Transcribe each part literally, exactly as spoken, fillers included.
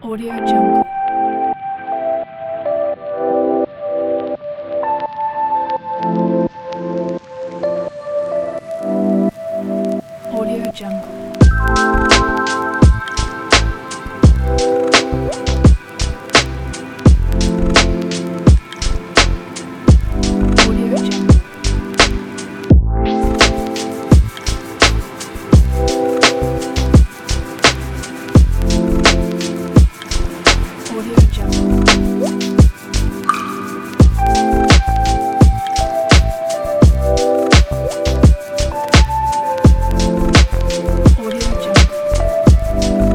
Audio Jungle. Audio Jungle. Audio Jungle. Audio Jungle. Audio Jungle.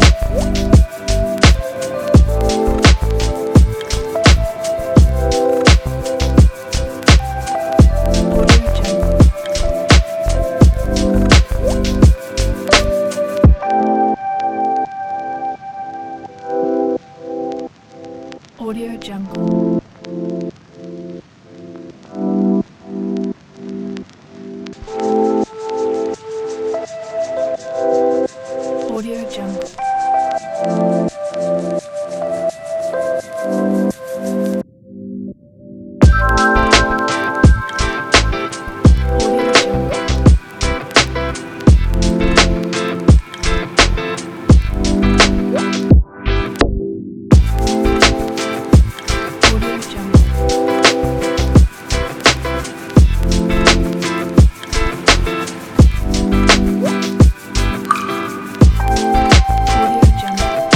Audio Jungle. Audio Jungle. Audio Jungle. Audio Jungle. Audio Jungle. Audio Jungle.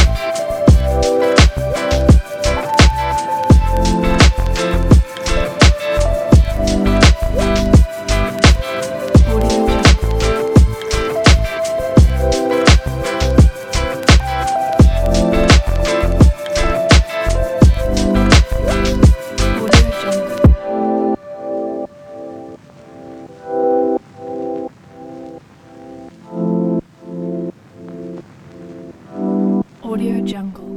Audio Jungle. Audio Jungle. Audio Jungle.